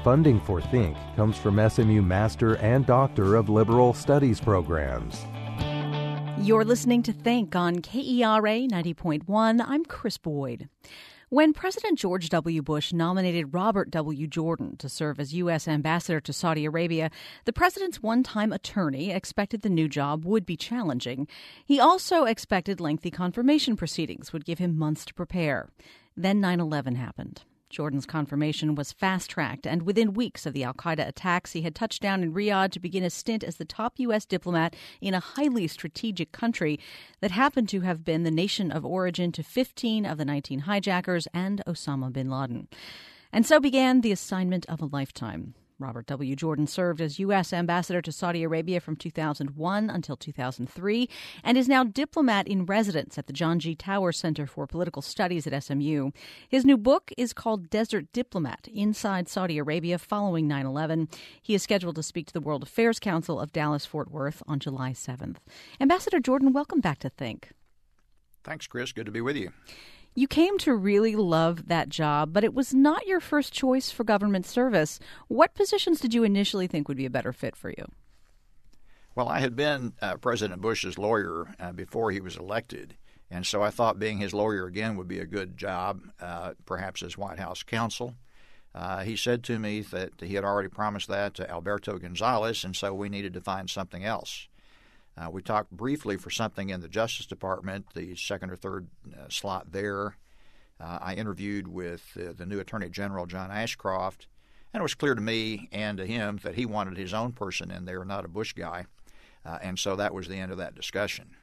Funding for Think comes from SMU Master and Doctor of Liberal Studies programs. You're listening to Think on KERA 90.1. I'm Chris Boyd. When President George W. Bush nominated Robert W. Jordan to serve as U.S. ambassador to Saudi Arabia, the president's one-time attorney expected the new job would be challenging. He also expected lengthy confirmation proceedings would give him months to prepare. Then 9/11 happened. Jordan's confirmation was fast-tracked, and within weeks of the al-Qaeda attacks, he had touched down in Riyadh to begin a stint as the top U.S. diplomat in a highly strategic country that happened to have been the nation of origin to 15 of the 19 hijackers and Osama bin Laden. And so began the assignment of a lifetime. Robert W. Jordan served as U.S. ambassador to Saudi Arabia from 2001 until 2003 and is now diplomat in residence at the John G. Tower Center for Political Studies at SMU. His new book is called Desert Diplomat: Inside Saudi Arabia Following 9/11. He is scheduled to speak to the World Affairs Council of Dallas-Fort Worth on July 7th. Ambassador Jordan, welcome back to Think. Thanks, Chris. Good to be with you. You came to really love that job, but it was not your first choice for government service. What positions did you initially think would be a better fit for you? Well, I had been President Bush's lawyer before he was elected, and so I thought being his lawyer again would be a good job, perhaps as White House counsel. He said to me that he had already promised that to Alberto Gonzales, and so we needed to find something else. We talked briefly for something in the Justice Department, the second or third slot there. I interviewed with the new Attorney General, John Ashcroft, and it was clear to me and to him that he wanted his own person in there, not a Bush guy. And so that was the end of that discussion.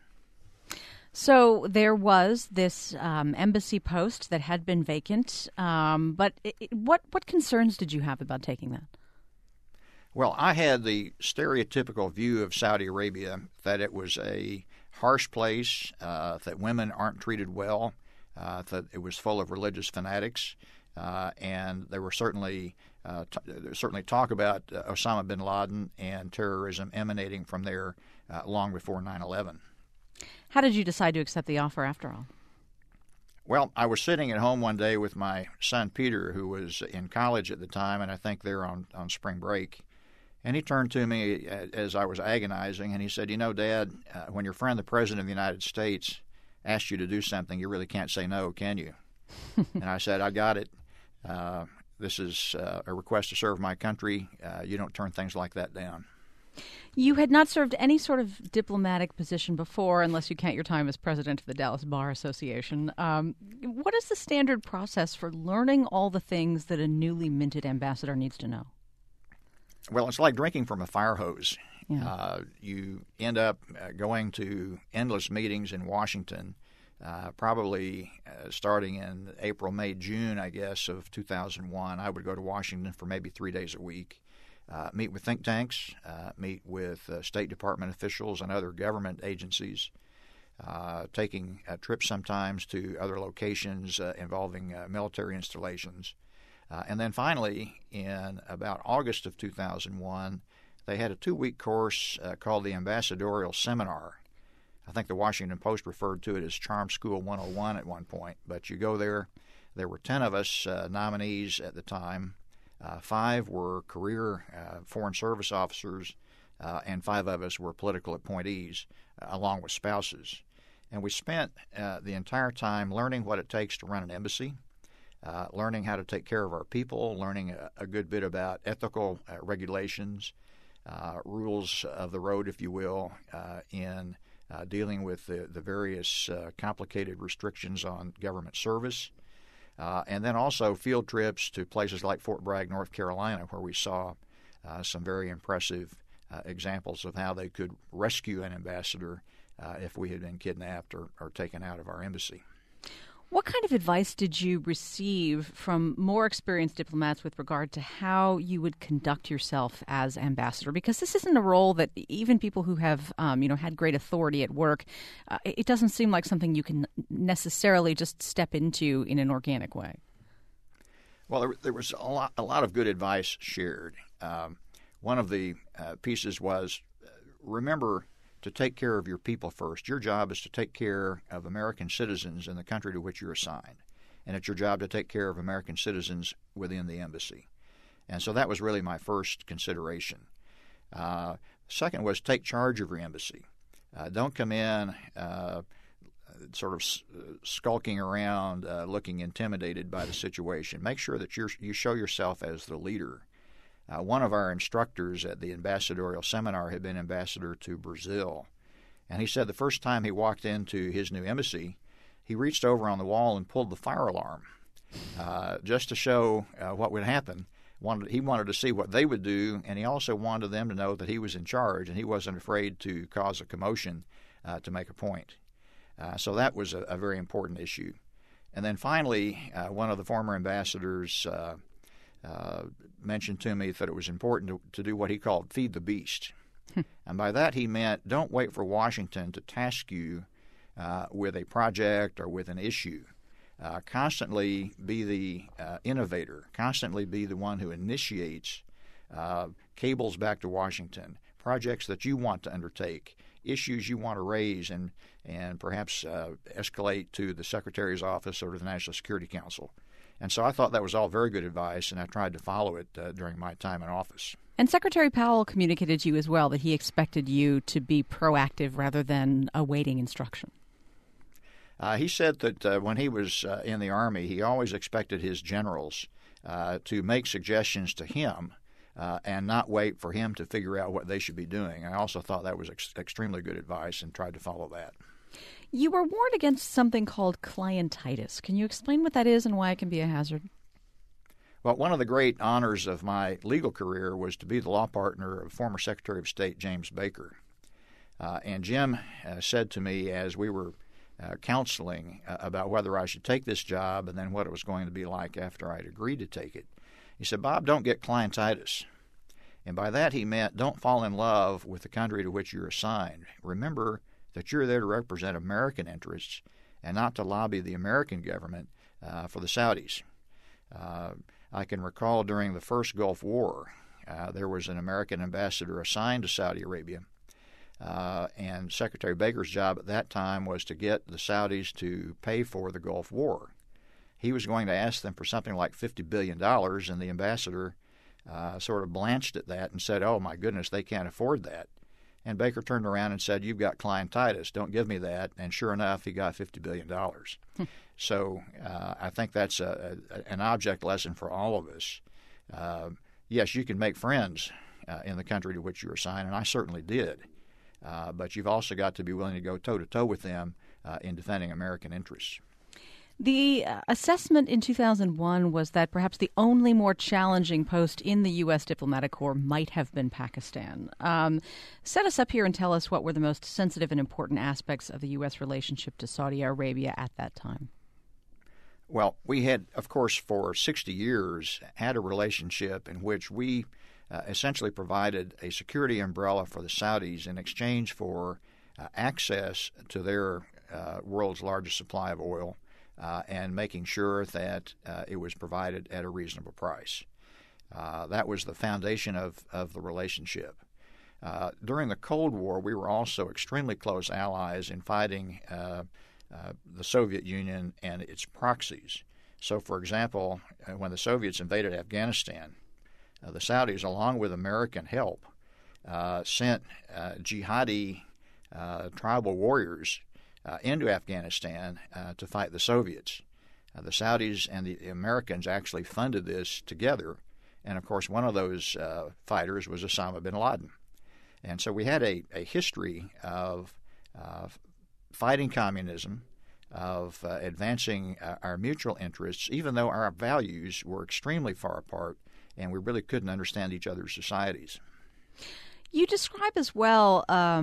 So there was this embassy post that had been vacant, but what concerns did you have about taking that? Well, I had the stereotypical view of Saudi Arabia that it was a harsh place, that women aren't treated well, that it was full of religious fanatics, and there were certainly talk about Osama bin Laden and terrorism emanating from there long before 9/11. How did you decide to accept the offer after all? Well, I was sitting at home one day with my son Peter, who was in college at the time, and I think they're on spring break. And he turned to me as I was agonizing, and he said, Dad, when your friend, the President of the United States, asks you to do something, you really can't say no, can you? And I said, I got it. This is a request to serve my country. You don't turn things like that down. You had not served any sort of diplomatic position before, unless you count your time as president of the Dallas Bar Association. What is the standard process for learning all the things that a newly minted ambassador needs to know? Well, it's like drinking from a fire hose. Yeah. You end up going to endless meetings in Washington, probably starting in April, May, June, I guess, of 2001. I would go to Washington for maybe 3 days a week, meet with think tanks, meet with State Department officials and other government agencies, taking trips sometimes to other locations involving military installations. And then finally, in about August of 2001, they had a 2-week course called the Ambassadorial Seminar. I think the Washington Post referred to it as Charm School 101 at one point. But you go there. There were 10 of us nominees at the time. 5 were career Foreign Service officers, and 5 of us were political appointees, along with spouses. And we spent the entire time learning what it takes to run an embassy, learning how to take care of our people, learning a good bit about ethical regulations, rules of the road, if you will, in dealing with the various complicated restrictions on government service, and then also field trips to places like Fort Bragg, North Carolina, where we saw some very impressive examples of how they could rescue an ambassador if we had been kidnapped or taken out of our embassy. What kind of advice did you receive from more experienced diplomats with regard to how you would conduct yourself as ambassador? Because this isn't a role that even people who have, had great authority at work, it doesn't seem like something you can necessarily just step into in an organic way. Well, there was a lot of good advice shared. One of the pieces was, remember to take care of your people first. Your job is to take care of American citizens in the country to which you're assigned. And it's your job to take care of American citizens within the embassy. And so that was really my first consideration. Second was take charge of your embassy. Don't come in sort of skulking around, looking intimidated by the situation. Make sure that you show yourself as the leader. One of our instructors at the ambassadorial seminar had been ambassador to Brazil, and he said the first time he walked into his new embassy, he reached over on the wall and pulled the fire alarm just to show what would happen. He wanted to see what they would do, and he also wanted them to know that he was in charge and he wasn't afraid to cause a commotion to make a point. So that was a very important issue. And then finally, one of the former ambassadors mentioned to me that it was important to do what he called feed the beast. And by that he meant don't wait for Washington to task you with a project or with an issue. Constantly be the innovator, constantly be the one who initiates cables back to Washington, projects that you want to undertake, issues you want to raise and perhaps escalate to the Secretary's office or to the National Security Council. And so I thought that was all very good advice, and I tried to follow it during my time in office. And Secretary Powell communicated to you as well that he expected you to be proactive rather than awaiting instruction. He said that when he was in the Army, he always expected his generals to make suggestions to him and not wait for him to figure out what they should be doing. I also thought that was extremely good advice and tried to follow that. You were warned against something called clientitis. Can you explain what that is and why it can be a hazard? Well, one of the great honors of my legal career was to be the law partner of former Secretary of State James Baker. And Jim said to me as we were counseling about whether I should take this job and then what it was going to be like after I'd agreed to take it, he said, "Bob, don't get clientitis." And by that he meant don't fall in love with the country to which you're assigned. Remember that you're there to represent American interests and not to lobby the American government for the Saudis. I can recall during the first Gulf War, there was an American ambassador assigned to Saudi Arabia, and Secretary Baker's job at that time was to get the Saudis to pay for the Gulf War. He was going to ask them for something like $50 billion, and the ambassador sort of blanched at that and said, "Oh, my goodness, they can't afford that." And Baker turned around and said, "You've got clientitis. Don't give me that." And sure enough, he got $50 billion. So I think that's an object lesson for all of us. Yes, you can make friends in the country to which you're assigned, and I certainly did. But you've also got to be willing to go toe-to-toe with them in defending American interests. The assessment in 2001 was that perhaps the only more challenging post in the U.S. diplomatic corps might have been Pakistan. Set us up here and tell us what were the most sensitive and important aspects of the U.S. relationship to Saudi Arabia at that time. Well, we had, of course, for 60 years had a relationship in which we essentially provided a security umbrella for the Saudis in exchange for access to their world's largest supply of oil and making sure that it was provided at a reasonable price. That was the foundation of the relationship. During the Cold War, we were also extremely close allies in fighting the Soviet Union and its proxies. So, for example, when the Soviets invaded Afghanistan, the Saudis, along with American help, sent jihadi tribal warriors into Afghanistan to fight the Soviets. The Saudis and the Americans actually funded this together, and of course one of those fighters was Osama bin Laden. And so we had a history of fighting communism, of advancing our mutual interests, even though our values were extremely far apart and we really couldn't understand each other's societies. You describe as well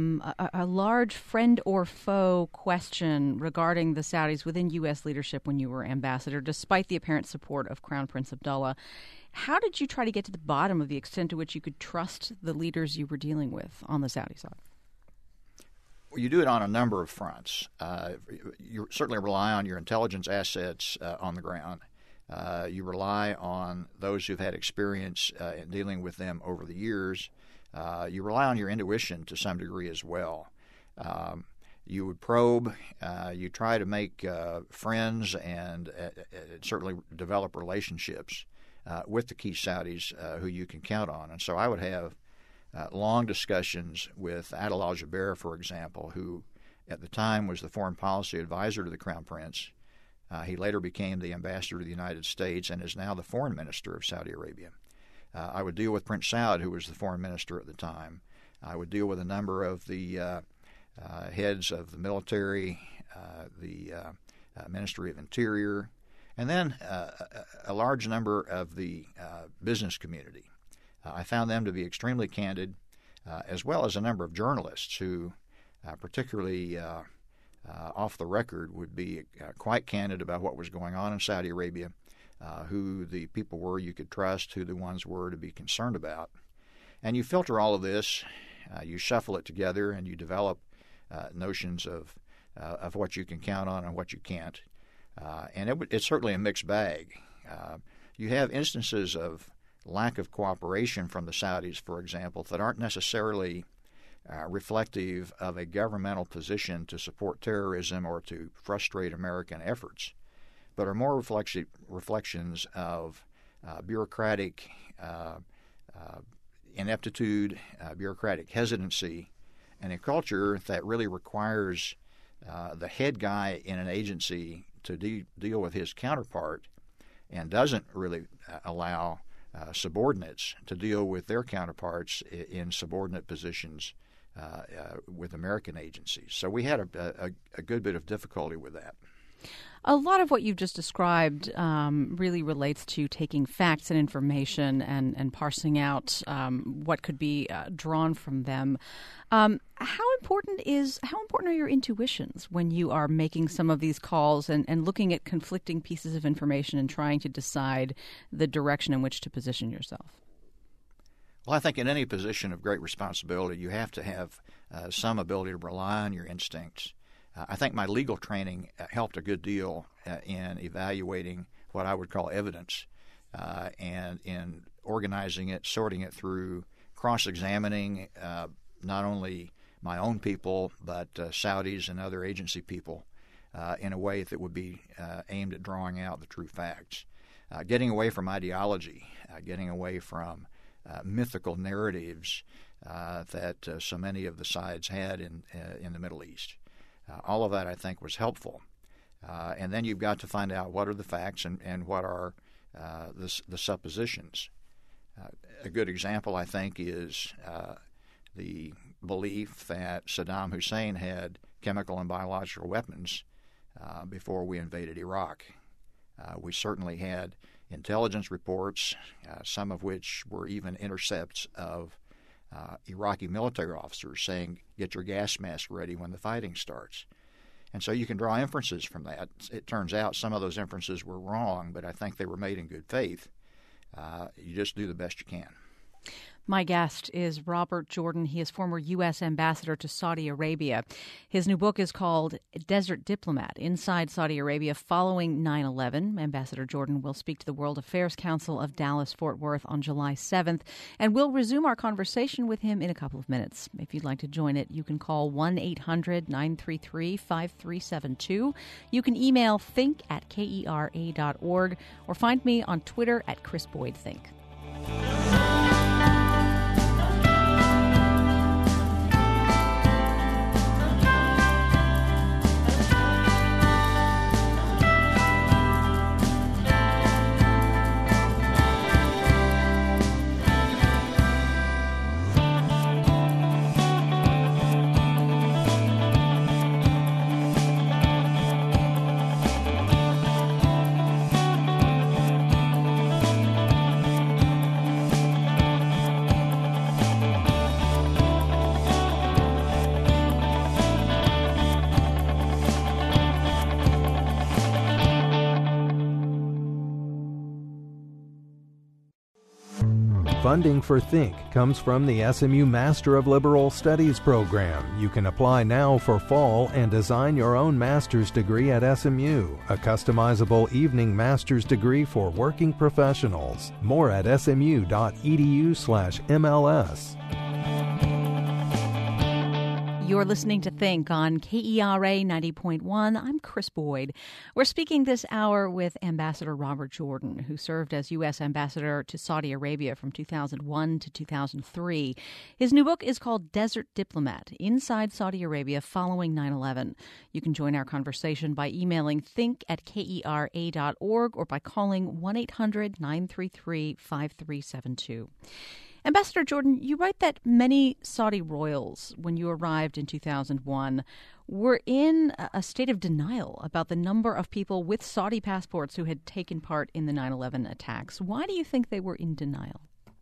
a large friend or foe question regarding the Saudis within U.S. leadership when you were ambassador, despite the apparent support of Crown Prince Abdullah. How did you try to get to the bottom of the extent to which you could trust the leaders you were dealing with on the Saudi side? Well, you do it on a number of fronts. You certainly rely on your intelligence assets on the ground. You rely on those who've had experience in dealing with them over the years. You rely on your intuition to some degree as well. You would probe. You try to make friends and certainly develop relationships. with the key Saudis who you can count on. And so I would have long discussions with Adil al-Jubeir, for example, who at the time was the foreign policy advisor to the Crown Prince. He later became the ambassador to the United States and is now the foreign minister of Saudi Arabia. I would deal with Prince Saud, who was the foreign minister at the time. I would deal with a number of the heads of the military, the Ministry of Interior, and then a large number of the business community. I found them to be extremely candid, as well as a number of journalists who, particularly off the record, would be quite candid about what was going on in Saudi Arabia, who the people were you could trust, who the ones were to be concerned about. And you filter all of this, you shuffle it together, and you develop notions of what you can count on and what you can't. And it's certainly a mixed bag. You have instances of lack of cooperation from the Saudis, for example, that aren't necessarily reflective of a governmental position to support terrorism or to frustrate American efforts, but are more reflections of bureaucratic ineptitude, bureaucratic hesitancy, and a culture that really requires the head guy in an agency to deal with his counterpart and doesn't really allow subordinates to deal with their counterparts in subordinate positions with American agencies. So we had a good bit of difficulty with that. A lot of what you've just described really relates to taking facts and information and parsing out what could be drawn from them. How important are your intuitions when you are making some of these calls and looking at conflicting pieces of information and trying to decide the direction in which to position yourself? Well, I think in any position of great responsibility, you have to have some ability to rely on your instincts. I think my legal training helped a good deal in evaluating what I would call evidence and in organizing it, sorting it through, cross-examining not only my own people but Saudis and other agency people in a way that would be aimed at drawing out the true facts. Getting away from ideology, getting away from mythical narratives that so many of the sides had in the Middle East. All of that, I think, was helpful. And then you've got to find out what are the facts and what are the suppositions. A good example, I think, is the belief that Saddam Hussein had chemical and biological weapons before we invaded Iraq. We certainly had intelligence reports, some of which were even intercepts of Iraqi military officers saying, get your gas mask ready when the fighting starts. And so you can draw inferences from that. It turns out some of those inferences were wrong, but I think they were made in good faith. You just do the best you can. My guest is Robert Jordan. He is former U.S. ambassador to Saudi Arabia. His new book is called Desert Diplomat, Inside Saudi Arabia Following 9/11. Ambassador Jordan will speak to the World Affairs Council of Dallas-Fort Worth on July 7th, and we'll resume our conversation with him in a couple of minutes. If you'd like to join it, you can call 1-800-933-5372. You can email think@kera.org or find me on Twitter @ChrisBoydThink. Funding for Think comes from the SMU Master of Liberal Studies program. You can apply now for fall and design your own master's degree at SMU, a customizable evening master's degree for working professionals. More at smu.edu/MLS. You're listening to Think on KERA 90.1. I'm Chris Boyd. We're speaking this hour with Ambassador Robert Jordan, who served as U.S. Ambassador to Saudi Arabia from 2001 to 2003. His new book is called Desert Diplomat, Inside Saudi Arabia Following 9/11. You can join our conversation by emailing think@kera.org or by calling 1-800-933-5372. Ambassador Jordan, you write that many Saudi royals, when you arrived in 2001, were in a state of denial about the number of people with Saudi passports who had taken part in the 9/11 attacks. Why do you think they were in denial?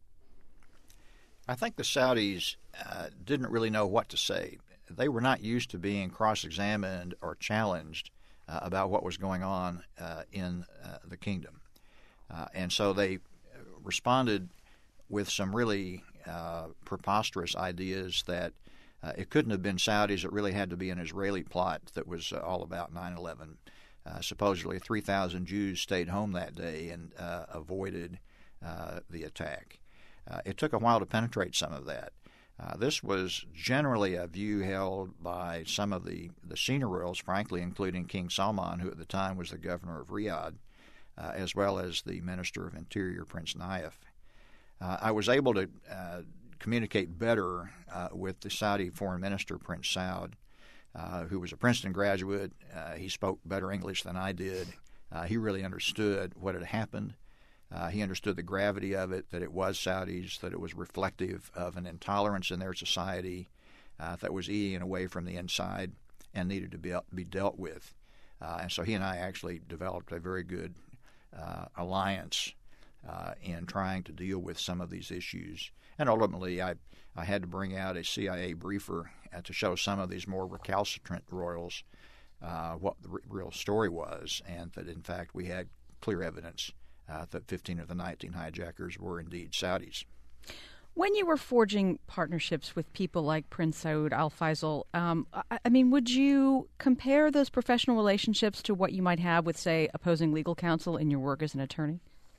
I think the Saudis didn't really know what to say. They were not used to being cross-examined or challenged about what was going on in the kingdom. And so they responded with some really preposterous ideas that it couldn't have been Saudis. It really had to be an Israeli plot that was all about 9/11. Supposedly 3,000 Jews stayed home that day and avoided the attack. It took a while to penetrate some of that. This was generally a view held by some of the senior royals, frankly, including King Salman, who at the time was the governor of Riyadh, as well as the Minister of Interior, Prince Nayef. I was able to communicate better with the Saudi foreign minister, Prince Saud, who was a Princeton graduate. He spoke better English than I did. He really understood what had happened. He understood the gravity of it, that it was Saudis, that it was reflective of an intolerance in their society that was eating away from the inside and needed to be dealt with. And so he and I actually developed a very good alliance in trying to deal with some of these issues. And ultimately, I had to bring out a CIA briefer to show some of these more recalcitrant royals what the real story was, and that, in fact, we had clear evidence that 15 of the 19 hijackers were indeed Saudis. When you were forging partnerships with people like Prince Saud Al Faisal, would you compare those professional relationships to what you might have with, say, opposing legal counsel in your work as an attorney?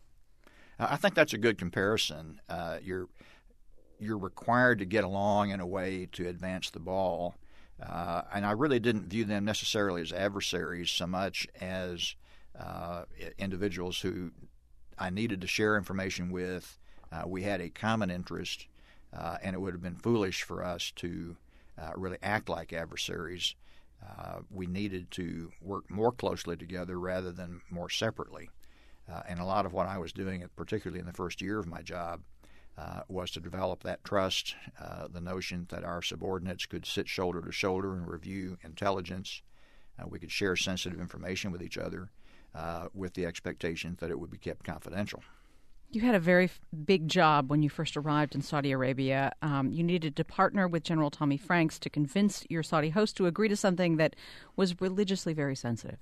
I think that's a good comparison. You're required to get along in a way to advance the ball, and I really didn't view them necessarily as adversaries so much as individuals who I needed to share information with. We had a common interest, and it would have been foolish for us to really act like adversaries. We needed to work more closely together rather than more separately. And a lot of what I was doing, particularly in the first year of my job, was to develop that trust, the notion that our subordinates could sit shoulder to shoulder and review intelligence. We could share sensitive information with each other with the expectation that it would be kept confidential. You had a very big job when you first arrived in Saudi Arabia. You needed to partner with General Tommy Franks to convince your Saudi host to agree to something that was religiously very sensitive.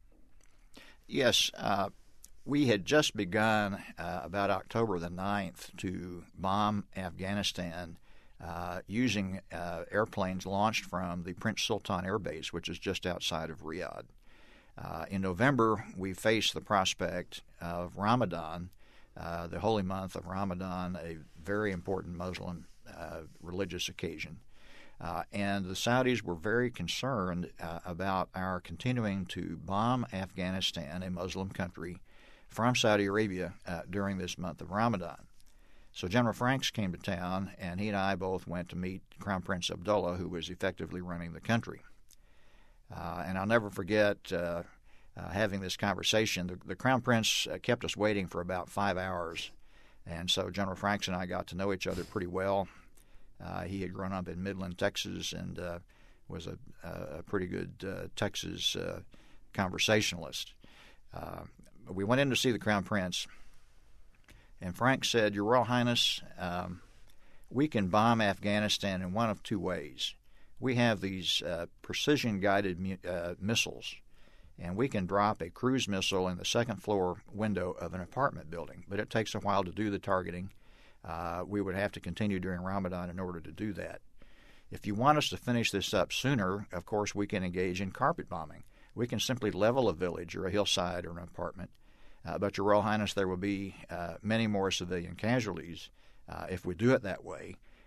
Yes. We had just begun about October the 9th to bomb Afghanistan using airplanes launched from the Prince Sultan Air Base, which is just outside of Riyadh. In November, we faced the prospect of Ramadan, the holy month of Ramadan, a very important Muslim religious occasion. And the Saudis were very concerned about our continuing to bomb Afghanistan, a Muslim country, from Saudi Arabia during this month of Ramadan. So General Franks came to town, and he and I both went to meet Crown Prince Abdullah, who was effectively running the country. And I'll never forget having this conversation. The Crown Prince kept us waiting for about 5 hours, and so General Franks and I got to know each other pretty well. He had grown up in Midland, Texas, and was a pretty good Texas conversationalist. We went in to see the Crown Prince, and Frank said, "Your Royal Highness, we can bomb Afghanistan in one of two ways. We have these precision-guided missiles, and we can drop a cruise missile in the second-floor window of an apartment building, but it takes a while to do the targeting. We would have to continue during Ramadan in order to do that. If you want us to finish this up sooner, of course, we can engage in carpet bombing. We can simply level a village or a hillside or an apartment. But, Your Royal Highness, there will be many more civilian casualties if we do it that way.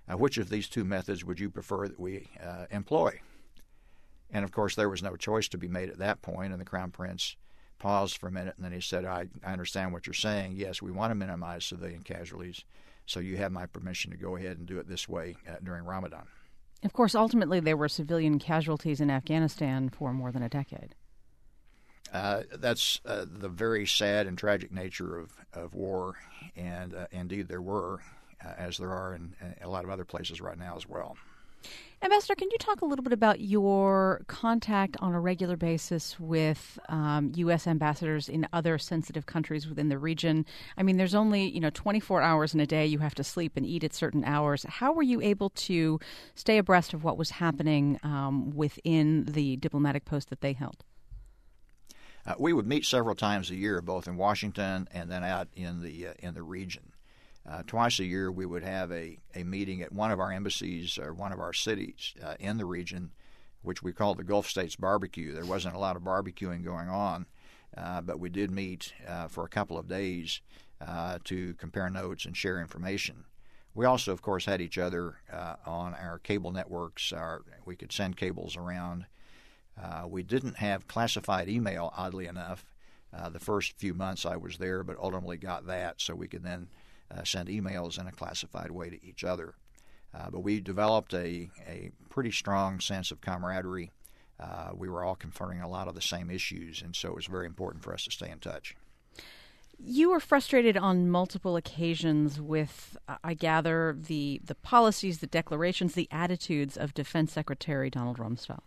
which of these two methods would you prefer that we employ? And, of course, there was no choice to be made at that point, and the Crown Prince paused for a minute, and then he said, I understand what you're saying. Yes, we want to minimize civilian casualties, so you have my permission to go ahead and do it this way during Ramadan. Of course, ultimately, there were civilian casualties in Afghanistan for more than a decade. That's the very sad and tragic nature of war, and indeed there were, as there are in a lot of other places right now as well. Ambassador, can you talk a little bit about your contact on a regular basis with U.S. ambassadors in other sensitive countries within the region? I mean, there's only 24 hours in a day. You have to sleep and eat at certain hours. How were you able to stay abreast of what was happening within the diplomatic post that they held? We would meet several times a year, both in Washington and then out in the region. Twice a year, we would have a meeting at one of our embassies or one of our cities in the region, which we called the Gulf States Barbecue. There wasn't a lot of barbecuing going on, but we did meet for a couple of days to compare notes and share information. We also, of course, had each other on our cable networks. We could send cables around. We didn't have classified email, oddly enough, the first few months I was there, but ultimately got that so we could then send emails in a classified way to each other. But we developed a pretty strong sense of camaraderie. We were all confronting a lot of the same issues, and so it was very important for us to stay in touch. You were frustrated on multiple occasions with, I gather, the policies, the declarations, the attitudes of Defense Secretary Donald Rumsfeld.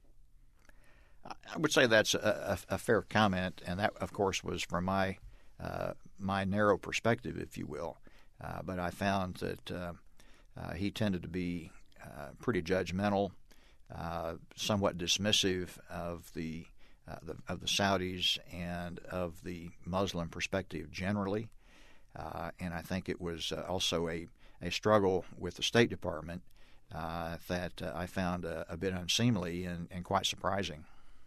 I would say that's a fair comment, and that, of course, was from my narrow perspective, if you will. But I found that he tended to be pretty judgmental, somewhat dismissive of the Saudis and of the Muslim perspective generally. And I think it was also a struggle with the State Department that I found a bit unseemly and quite surprising.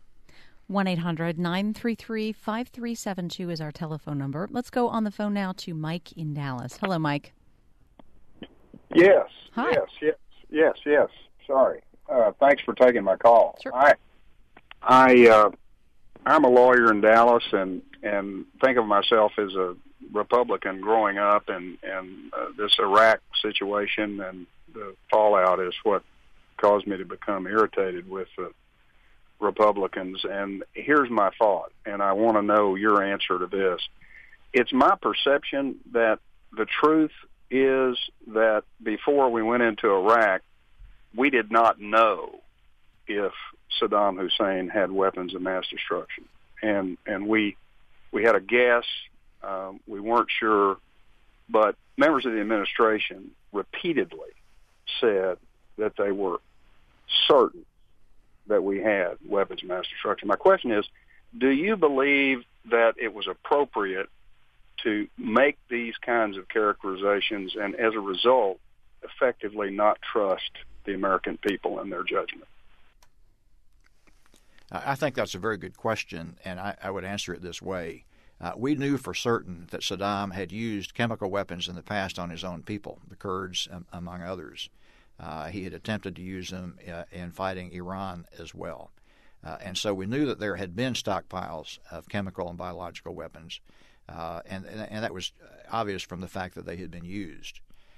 1-800-933-5372 is our telephone number. Let's go on the phone now to Mike in Dallas. Hello, Mike. Yes. Hi. Yes. Sorry. Thanks for taking my call. Sure. I'm a lawyer in Dallas and think of myself as a Republican growing up, and this Iraq situation and the fallout is what caused me to become irritated with the Republicans. And here's my thought, and I want to know your answer to this. It's my perception that the truth is that before we went into Iraq, we did not know if Saddam Hussein had weapons of mass destruction. And we had a guess. We weren't sure. But members of the administration repeatedly said that they were certain that we had weapons of mass destruction. My question is, do you believe that it was appropriate to make these kinds of characterizations and, as a result, effectively not trust the American people and their judgment? I think that's a very good question, and I would answer it this way. We knew for certain that Saddam had used chemical weapons in the past on his own people, the Kurds, among others. He had attempted to use them in fighting Iran as well. And so we knew that there had been stockpiles of chemical and biological weapons, and that was obvious from the fact that they had been used.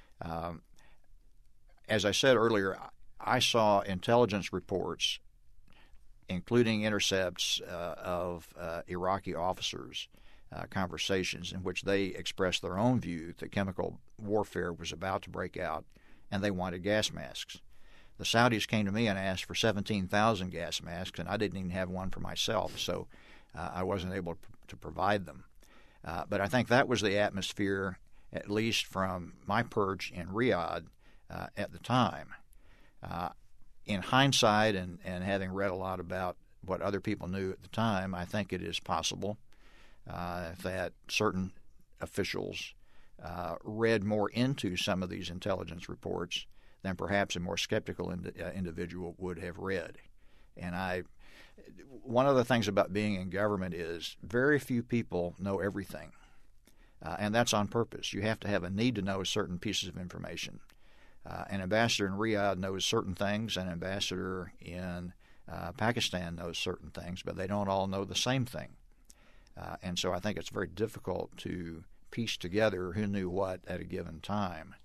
As I said earlier, I saw intelligence reports, including intercepts of Iraqi officers, conversations in which they expressed their own view that chemical warfare was about to break out, and they wanted gas masks. The Saudis came to me and asked for 17,000 gas masks, and I didn't even have one for myself, so I wasn't able to provide them. But I think that was the atmosphere, at least from my perch in Riyadh at the time. In hindsight and having read a lot about what other people knew at the time, I think it is possible that certain officials read more into some of these intelligence reports than perhaps a more skeptical individual would have read. And one of the things about being in government is very few people know everything, and that's on purpose. You have to have a need to know certain pieces of information. An ambassador in Riyadh knows certain things, an ambassador in Pakistan knows certain things, but they don't all know the same thing. And so I think it's very difficult to piece together who knew what at a given time.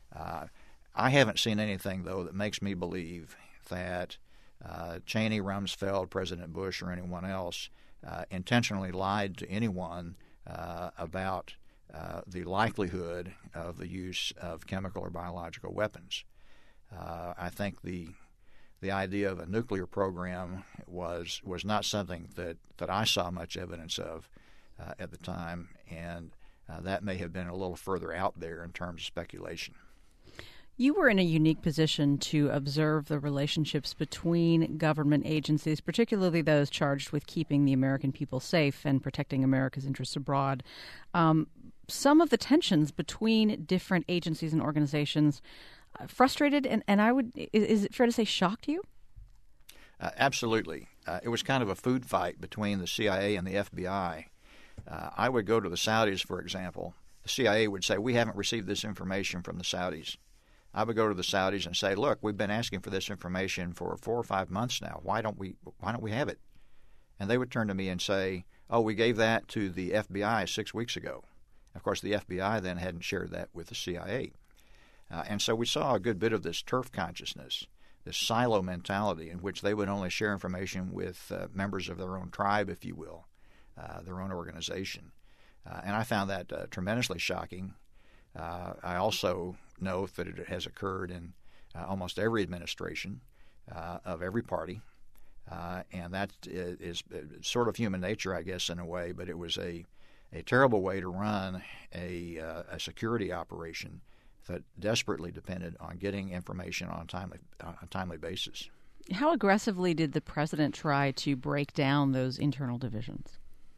I haven't seen anything, though, that makes me believe that Cheney, Rumsfeld, President Bush, or anyone else intentionally lied to anyone about the likelihood of the use of chemical or biological weapons. I think the idea of a nuclear program was not something that I saw much evidence of at the time, and that may have been a little further out there in terms of speculation. You were in a unique position to observe the relationships between government agencies, particularly those charged with keeping the American people safe and protecting America's interests abroad. Some of the tensions between different agencies and organizations frustrated, and is it fair to say shocked you? Absolutely. It was kind of a food fight between the CIA and the FBI. I would go to the Saudis, for example. The CIA would say, we haven't received this information from the Saudis. I would go to the Saudis and say, look, we've been asking for this information for 4 or 5 months now. Why don't we have it? And they would turn to me and say, oh, we gave that to the FBI 6 weeks ago. Of course, the FBI then hadn't shared that with the CIA. And so we saw a good bit of this turf consciousness, this silo mentality in which they would only share information with members of their own tribe, if you will, their own organization. And I found that tremendously shocking. I also know that it has occurred in almost every administration of every party, and that is sort of human nature, I guess, in a way, but it was a terrible way to run a security operation that desperately depended on getting information on a timely basis. How aggressively did the president try to break down those internal divisions?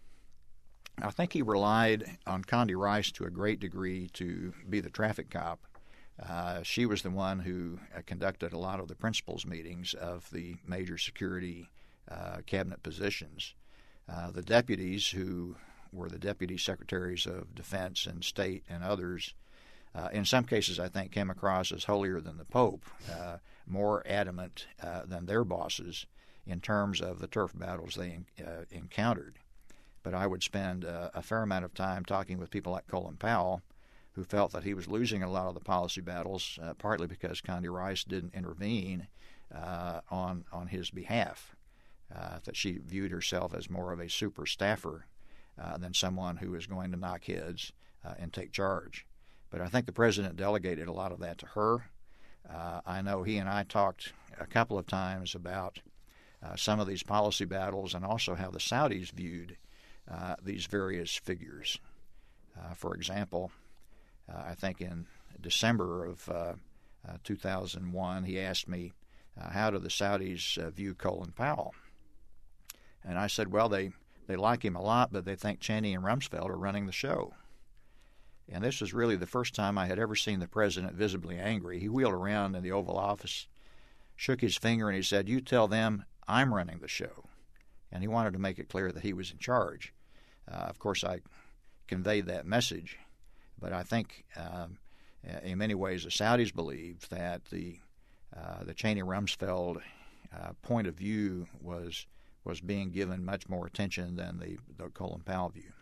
I think he relied on Condi Rice to a great degree to be the traffic cop. She was the one who conducted a lot of the principals meetings of the major security cabinet positions. The deputies, who were the deputy secretaries of defense and state and others, in some cases I think came across as holier than the Pope, more adamant than their bosses in terms of the turf battles they encountered. But I would spend a fair amount of time talking with people like Colin Powell, who felt that he was losing a lot of the policy battles, partly because Condi Rice didn't intervene on his behalf, that she viewed herself as more of a super staffer than someone who was going to knock heads and take charge. But I think the president delegated a lot of that to her. I know he and I talked a couple of times about some of these policy battles and also how the Saudis viewed these various figures. For example, I think in December of 2001, he asked me, how do the Saudis view Colin Powell? And I said, well, they like him a lot, but they think Cheney and Rumsfeld are running the show. And this was really the first time I had ever seen the president visibly angry. He wheeled around in the Oval Office, shook his finger, and he said, you tell them I'm running the show. And he wanted to make it clear that he was in charge. Of course, I conveyed that message, but I think in many ways the Saudis believed that the Cheney-Rumsfeld point of view was being given much more attention than the Colin Powell view.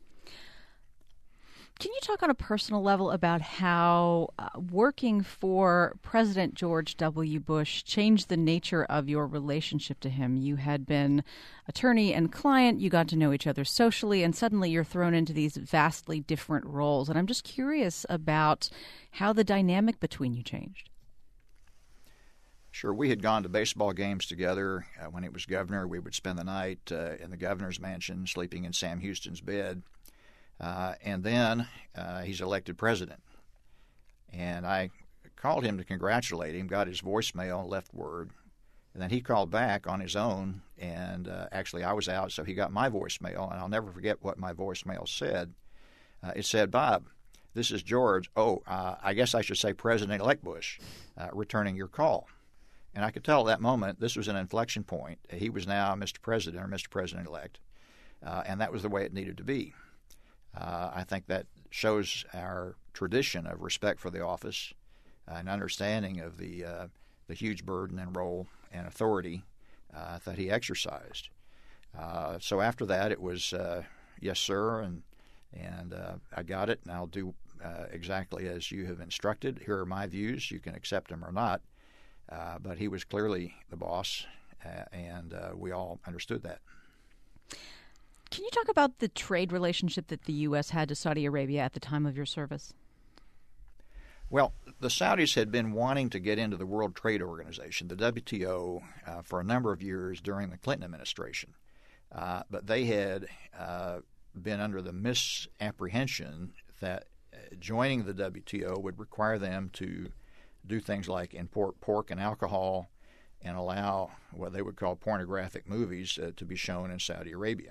Can you talk on a personal level about how working for President George W. Bush changed the nature of your relationship to him? You had been attorney and client, you got to know each other socially, and suddenly you're thrown into these vastly different roles. And I'm just curious about how the dynamic between you changed. Sure. We had gone to baseball games together. When he was governor, we would spend the night in the governor's mansion, sleeping in Sam Houston's bed. And then he's elected president. And I called him to congratulate him, got his voicemail, left word. And then he called back on his own, and actually I was out, so he got my voicemail, and I'll never forget what my voicemail said. It said, Bob, this is George. I guess I should say President-elect Bush, returning your call. And I could tell at that moment this was an inflection point. He was now Mr. President or Mr. President-elect, and that was the way it needed to be. I think that shows our tradition of respect for the office. an understanding of the huge burden and role and authority that he exercised. So after that, it was yes, sir, and I got it, and I'll do exactly as you have instructed. Here are my views. You can accept them or not. But he was clearly the boss, and we all understood that. Can you talk about the trade relationship that the U.S. had to Saudi Arabia at the time of your service? Well, the Saudis had been wanting to get into the World Trade Organization, the WTO, for a number of years during the Clinton administration. But they had been under the misapprehension that joining the WTO would require them to do things like import pork and alcohol and allow what they would call pornographic movies to be shown in Saudi Arabia.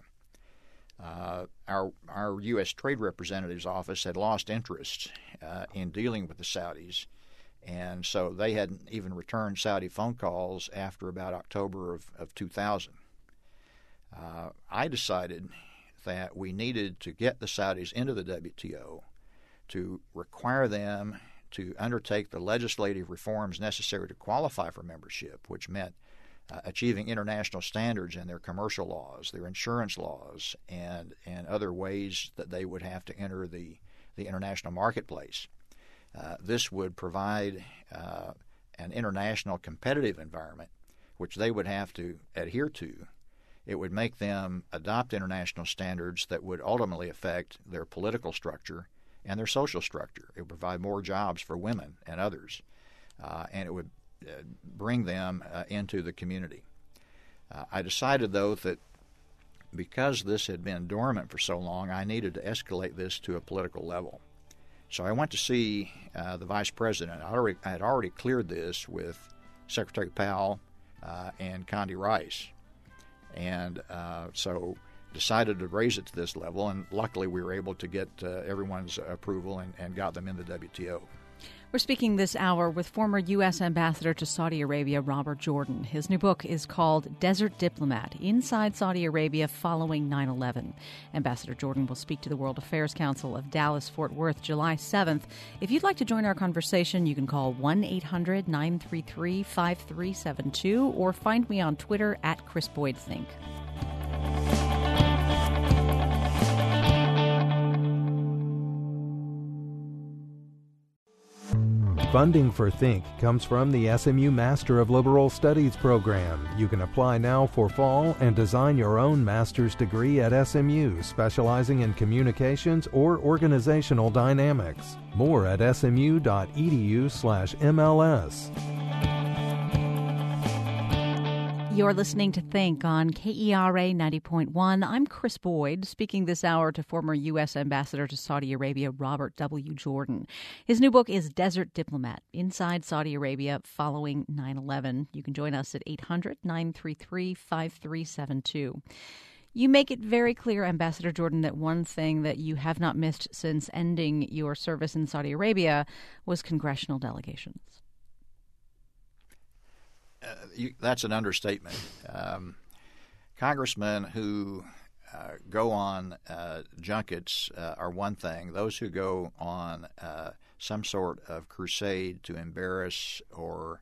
Our U.S. Trade Representative's office had lost interest in dealing with the Saudis, and so they hadn't even returned Saudi phone calls after about October of 2000. I decided that we needed to get the Saudis into the WTO to require them to undertake the legislative reforms necessary to qualify for membership, which meant achieving international standards in their commercial laws, their insurance laws, and other ways that they would have to enter the international marketplace. This would provide an international competitive environment which they would have to adhere to. It would make them adopt international standards that would ultimately affect their political structure and their social structure. It would provide more jobs for women and others, and it would bring them into the community. I decided, though, that because this had been dormant for so long, I needed to escalate this to a political level. So I went to see the vice president. I had already cleared this with Secretary Powell and Condi Rice, and so decided to raise it to this level, and luckily we were able to get everyone's approval and got them in the WTO. We're speaking this hour with former U.S. Ambassador to Saudi Arabia, Robert Jordan. His new book is called Desert Diplomat, Inside Saudi Arabia Following 9/11. Ambassador Jordan will speak to the World Affairs Council of Dallas-Fort Worth July 7th. If you'd like to join our conversation, you can call 1-800-933-5372 or find me on Twitter at Chris Boyd Think. Funding for Think comes from the SMU Master of Liberal Studies program. You can apply now for fall and design your own master's degree at SMU, specializing in communications or organizational dynamics. More at smu.edu/MLS. You're listening to Think on KERA 90.1. I'm Chris Boyd, speaking this hour to former U.S. Ambassador to Saudi Arabia, Robert W. Jordan. His new book is Desert Diplomat, Inside Saudi Arabia Following 9/11. You can join us at 800-933-5372. You make it very clear, Ambassador Jordan, that one thing that you have not missed since ending your service in Saudi Arabia was congressional delegations. That's an understatement. Congressmen who go on junkets are one thing. Those who go on some sort of crusade to embarrass or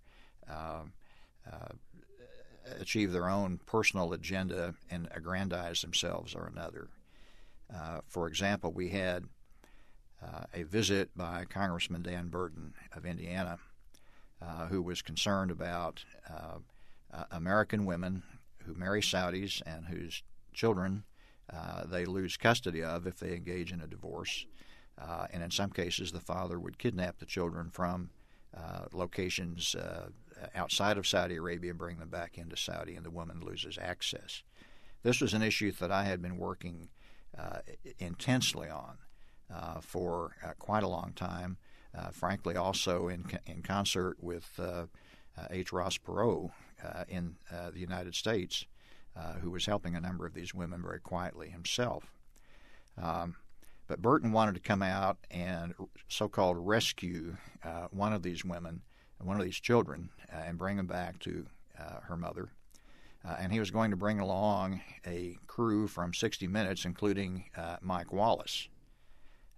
achieve their own personal agenda and aggrandize themselves are another. For example, we had a visit by Congressman Dan Burton of Indiana, who was concerned about American women who marry Saudis and whose children they lose custody of if they engage in a divorce. And in some cases, the father would kidnap the children from locations outside of Saudi Arabia and bring them back into Saudi, and the woman loses access. This was an issue that I had been working intensely on for quite a long time. Frankly, also in concert with H. Ross Perot in the United States, who was helping a number of these women very quietly himself. But Burton wanted to come out and so-called rescue one of these women, one of these children, and bring them back to her mother. And he was going to bring along a crew from 60 Minutes, including Mike Wallace.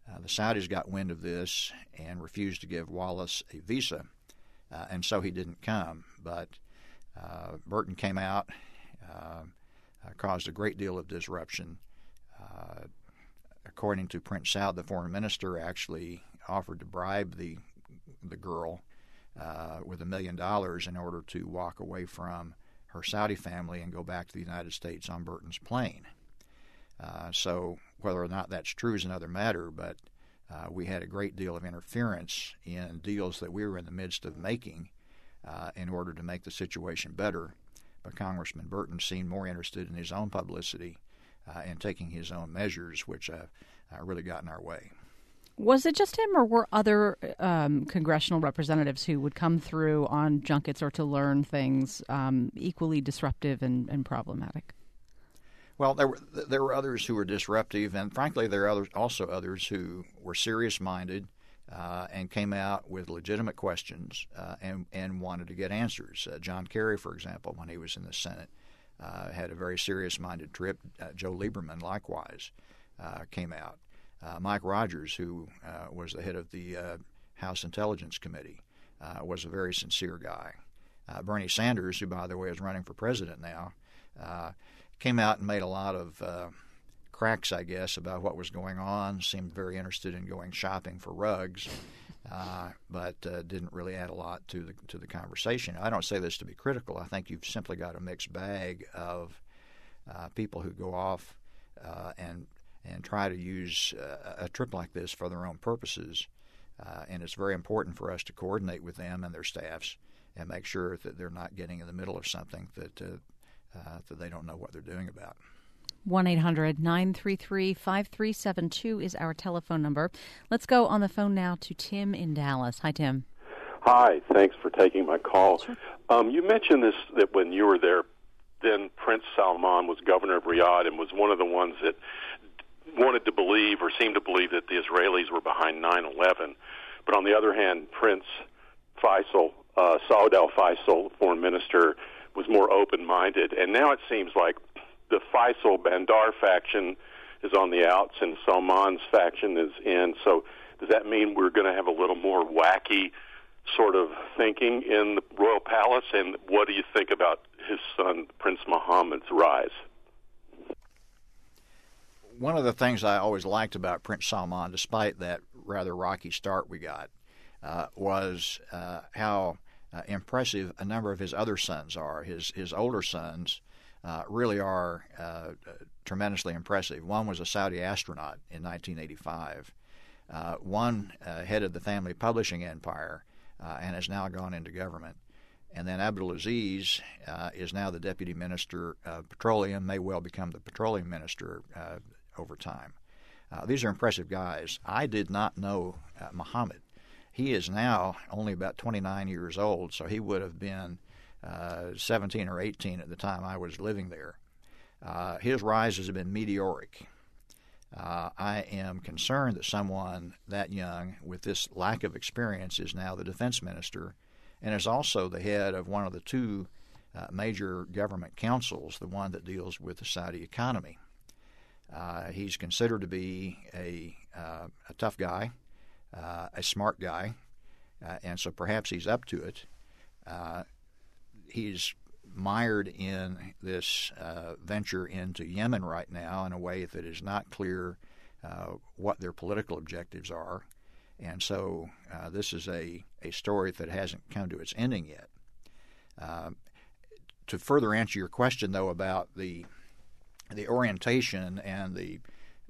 The Saudis got wind of this and refused to give Wallace a visa, and so he didn't come. But Burton came out, caused a great deal of disruption. According to Prince Saud, the foreign minister actually offered to bribe the girl with $1 million in order to walk away from her Saudi family and go back to the United States on Burton's plane. So whether or not that's true is another matter, but we had a great deal of interference in deals that we were in the midst of making in order to make the situation better. But Congressman Burton seemed more interested in his own publicity and taking his own measures, which really got in our way. Was it just him, or were other congressional representatives who would come through on junkets or to learn things equally disruptive and problematic? Well, there were others who were disruptive, and frankly, there are also others who were serious-minded and came out with legitimate questions and wanted to get answers. John Kerry, for example, when he was in the Senate, had a very serious-minded trip. Joe Lieberman, likewise, came out. Mike Rogers, who was the head of the House Intelligence Committee, was a very sincere guy. Bernie Sanders, who, by the way, is running for president now, came out and made a lot of cracks, I guess, about what was going on, seemed very interested in going shopping for rugs, but didn't really add a lot to the conversation. I don't say this to be critical. I think you've simply got a mixed bag of people who go off and try to use a trip like this for their own purposes, and it's very important for us to coordinate with them and their staffs and make sure that they're not getting in the middle of something that they don't know what they're doing about. 1-800-933-5372 is our telephone number. Let's go on the phone now to Tim in Dallas. Hi, Tim. Hi. Thanks for taking my call. Sure. You mentioned this, that when you were there, then Prince Salman was governor of Riyadh and was one of the ones that wanted to believe or seemed to believe that the Israelis were behind 9/11. But on the other hand, Prince Faisal, Saud al-Faisal, foreign minister, was more open-minded. And now it seems like the Faisal Bandar faction is on the outs and Salman's faction is in. So does that mean we're going to have a little more wacky sort of thinking in the royal palace? And what do you think about his son, Prince Mohammed's rise? One of the things I always liked about Prince Salman, despite that rather rocky start we got, was how impressive a number of his other sons are. His older sons really are tremendously impressive. One was a Saudi astronaut in 1985. One headed the family publishing empire and has now gone into government. And then Abdulaziz is now the deputy minister of petroleum, may well become the petroleum minister over time. These are impressive guys. I did not know Mohammed. He is now only about 29 years old, so he would have been 17 or 18 at the time I was living there. His rise has been meteoric. I am concerned that someone that young with this lack of experience is now the defense minister and is also the head of one of the two major government councils, the one that deals with the Saudi economy. He's considered to be a tough guy, a smart guy, and so perhaps he's up to it. He's mired in this venture into Yemen right now in a way that is not clear what their political objectives are. And so this is a story that hasn't come to its ending yet. To further answer your question, though, about the orientation and the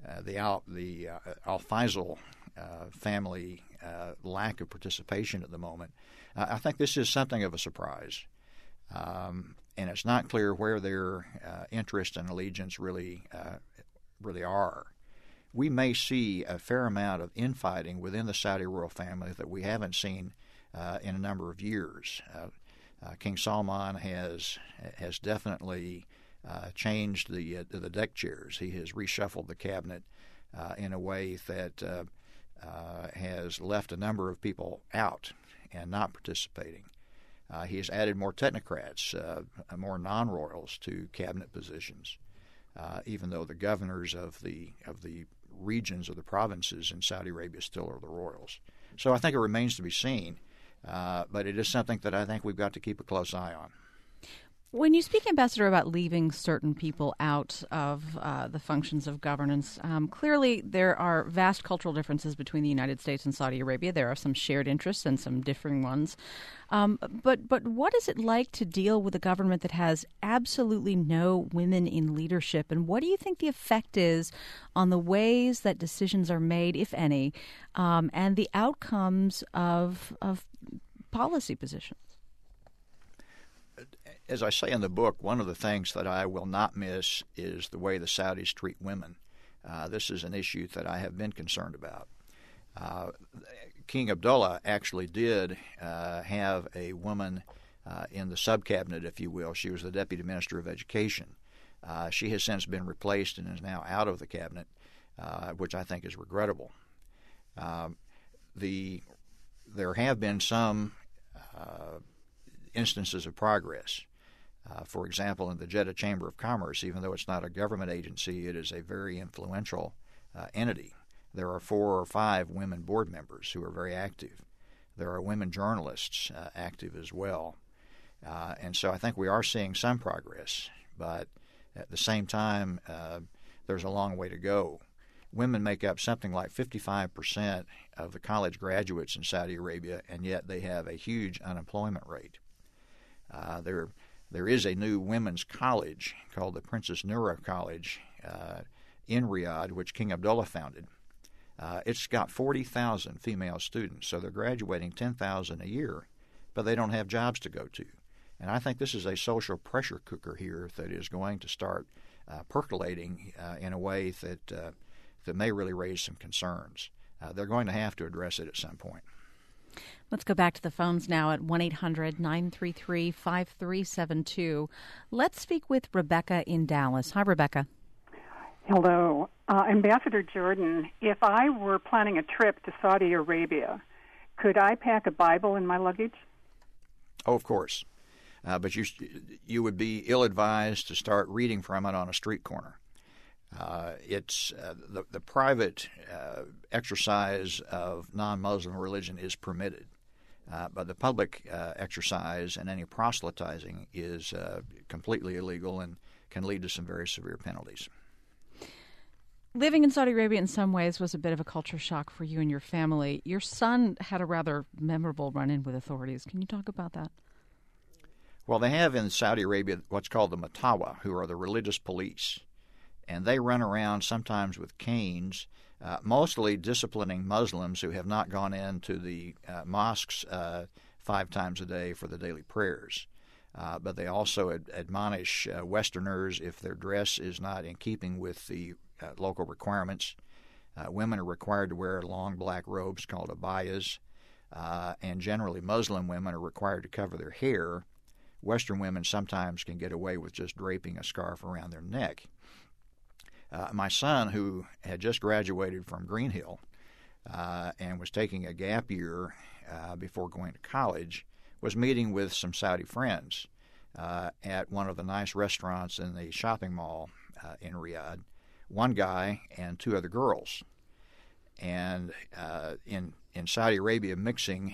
al-Faisal family lack of participation at the moment, I think this is something of a surprise. And it's not clear where their interest and allegiance really are. We may see a fair amount of infighting within the Saudi royal family that we haven't seen in a number of years. King Salman has definitely changed the deck chairs. He has reshuffled the cabinet in a way that has left a number of people out and not participating. He has added more technocrats, more non-royals to cabinet positions, even though the governors of the regions of the provinces in Saudi Arabia still are the royals. So I think it remains to be seen, but it is something that I think we've got to keep a close eye on. When you speak, Ambassador, about leaving certain people out of the functions of governance, clearly there are vast cultural differences between the United States and Saudi Arabia. There are some shared interests and some differing ones. But what is it like to deal with a government that has absolutely no women in leadership? And what do you think the effect is on the ways that decisions are made, if any, and the outcomes of policy positions? As I say in the book, one of the things that I will not miss is the way the Saudis treat women. This is an issue that I have been concerned about. King Abdullah actually did have a woman in the sub-cabinet, if you will. She was the Deputy Minister of Education. She has since been replaced and is now out of the cabinet, which I think is regrettable. There have been some instances of progress. For example, in the Jeddah Chamber of Commerce, even though it's not a government agency, it is a very influential entity. There are 4 or 5 women board members who are very active. There are women journalists active as well. And so I think we are seeing some progress, but at the same time, there's a long way to go. Women make up something like 55% of the college graduates in Saudi Arabia, and yet they have a huge unemployment rate. There is a new women's college called the Princess Noura College in Riyadh, which King Abdullah founded. It's got 40,000 female students, so they're graduating 10,000 a year, but they don't have jobs to go to. And I think this is a social pressure cooker here that is going to start percolating in a way that may really raise some concerns. They're going to have to address it at some point. Let's go back to the phones now at 1-800-933-5372. Let's speak with Rebecca in Dallas. Hi, Rebecca. Hello. Ambassador Jordan, if I were planning a trip to Saudi Arabia, could I pack a Bible in my luggage? Oh, of course. But you would be ill-advised to start reading from it on a street corner. It's the private exercise of non-Muslim religion is permitted, but the public exercise and any proselytizing is completely illegal and can lead to some very severe penalties. Living in Saudi Arabia in some ways was a bit of a culture shock for you and your family. Your son had a rather memorable run-in with authorities. Can you talk about that? Well, they have in Saudi Arabia what's called the Matawa, who are the religious police. And they run around sometimes with canes, mostly disciplining Muslims who have not gone into the mosques 5 times a day for the daily prayers. But they also admonish Westerners if their dress is not in keeping with the local requirements. Women are required to wear long black robes called abayas, and generally Muslim women are required to cover their hair. Western women sometimes can get away with just draping a scarf around their neck. My son, who had just graduated from Greenhill and was taking a gap year before going to college, was meeting with some Saudi friends at one of the nice restaurants in the shopping mall in Riyadh, one guy and 2 other girls. And in Saudi Arabia, mixing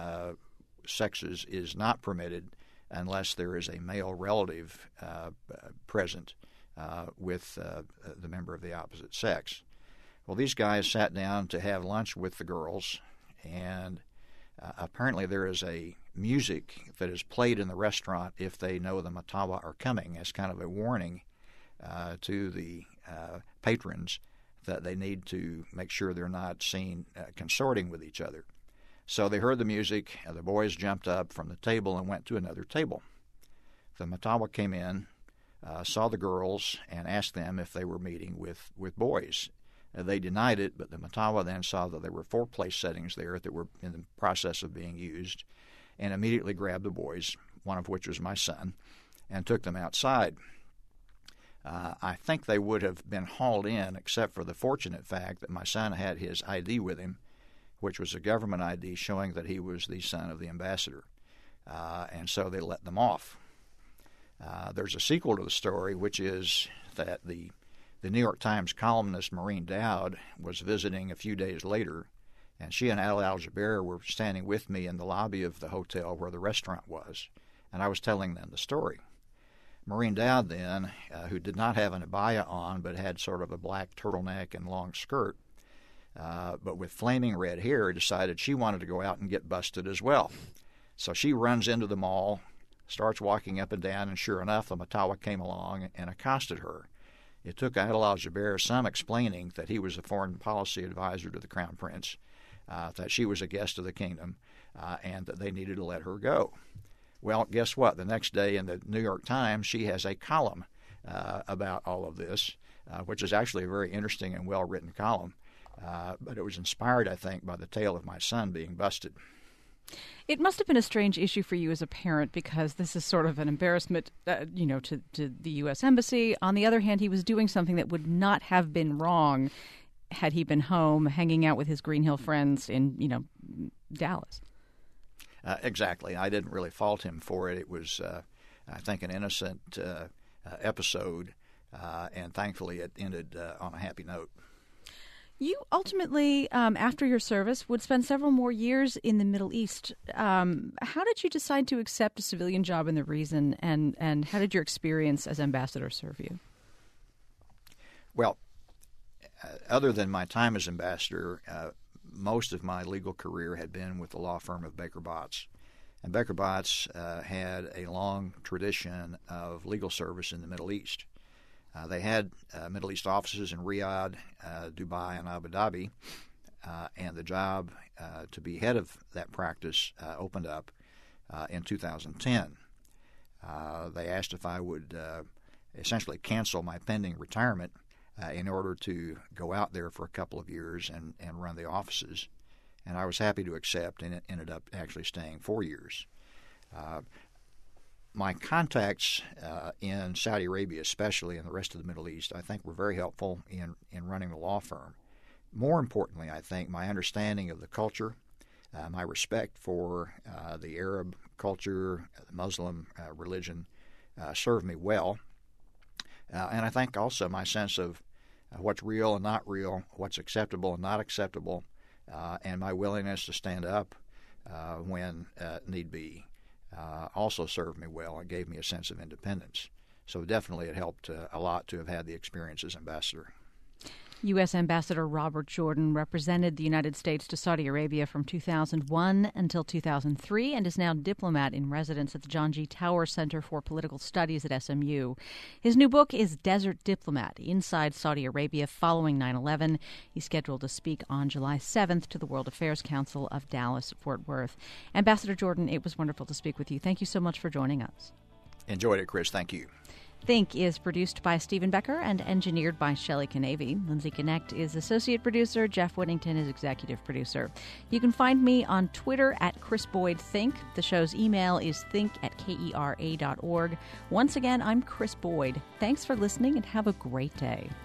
sexes is not permitted unless there is a male relative present with the member of the opposite sex. Well, these guys sat down to have lunch with the girls, and apparently there is a music that is played in the restaurant if they know the Matawa are coming as kind of a warning to the patrons that they need to make sure they're not seen consorting with each other. So they heard the music, the boys jumped up from the table and went to another table. The Matawa came in, saw the girls, and asked them if they were meeting with boys. They denied it, but the Matawa then saw that there were 4 place settings there that were in the process of being used, and immediately grabbed the boys, one of which was my son, and took them outside. I think they would have been hauled in, except for the fortunate fact that my son had his ID with him, which was a government ID showing that he was the son of the ambassador. And so they let them off. There's a sequel to the story, which is that the The New York Times columnist Maureen Dowd was visiting a few days later, and she and Adel Al-Jubeir were standing with me in the lobby of the hotel where the restaurant was, and I was telling them the story. Maureen Dowd then, who did not have an abaya on but had sort of a black turtleneck and long skirt, but with flaming red hair, decided she wanted to go out and get busted as well. So she runs into the mall, starts walking up and down, and sure enough, a Matawa came along and accosted her. It took Adel Al-Jubeir some explaining that he was a foreign policy advisor to the Crown Prince, that she was a guest of the kingdom, and that they needed to let her go. Well, guess what? The next day in the New York Times, she has a column about all of this, which is actually a very interesting and well-written column. But it was inspired, I think, by the tale of my son being busted. It must have been a strange issue for you as a parent because this is sort of an embarrassment, to the U.S. Embassy. On the other hand, he was doing something that would not have been wrong had he been home hanging out with his Green Hill friends in, Dallas. Exactly. I didn't really fault him for it. It was, I think, an innocent episode, and thankfully it ended on a happy note. You ultimately, after your service, would spend several more years in the Middle East. How did you decide to accept a civilian job in the region, and how did your experience as ambassador serve you? Well, other than my time as ambassador, most of my legal career had been with the law firm of Baker Botts. And Baker Botts had a long tradition of legal service in the Middle East. They had Middle East offices in Riyadh, Dubai, and Abu Dhabi, and the job to be head of that practice opened up in 2010. They asked if I would essentially cancel my pending retirement in order to go out there for a couple of years and run the offices. And I was happy to accept, and it ended up actually staying 4 years. My contacts in Saudi Arabia, especially in the rest of the Middle East, I think were very helpful in running the law firm. More importantly, I think my understanding of the culture, my respect for the Arab culture, the Muslim religion, served me well. And I think also my sense of what's real and not real, what's acceptable and not acceptable, and my willingness to stand up when need be. Also served me well and gave me a sense of independence. So definitely it helped a lot to have had the experience as ambassador. U.S. Ambassador Robert Jordan represented the United States to Saudi Arabia from 2001 until 2003 and is now diplomat in residence at the John G. Tower Center for Political Studies at SMU. His new book is Desert Diplomat, Inside Saudi Arabia Following 9/11. He's scheduled to speak on July 7th to the World Affairs Council of Dallas-Fort Worth. Ambassador Jordan, it was wonderful to speak with you. Thank you so much for joining us. Enjoyed it, Chris. Thank you. Think is produced by Stephen Becker and engineered by Shelley Canavy. Lindsay Connect is associate producer. Jeff Whittington is executive producer. You can find me on Twitter at Chris Boyd Think. The show's email is think@kera.org. Once again, I'm Chris Boyd. Thanks for listening and have a great day.